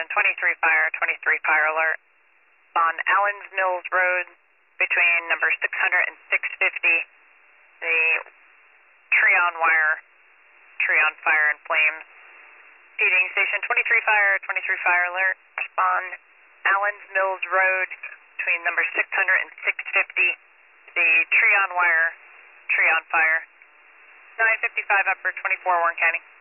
23 fire, 23 fire alert. On Allens Mills Road between number 600 and 650, the tree on wire, tree on fire and flames. Feeding station 23 fire, 23 fire alert. On Allens Mills Road between number 600 and 650, the tree on wire, tree on fire. 955 upper 24 Warren County.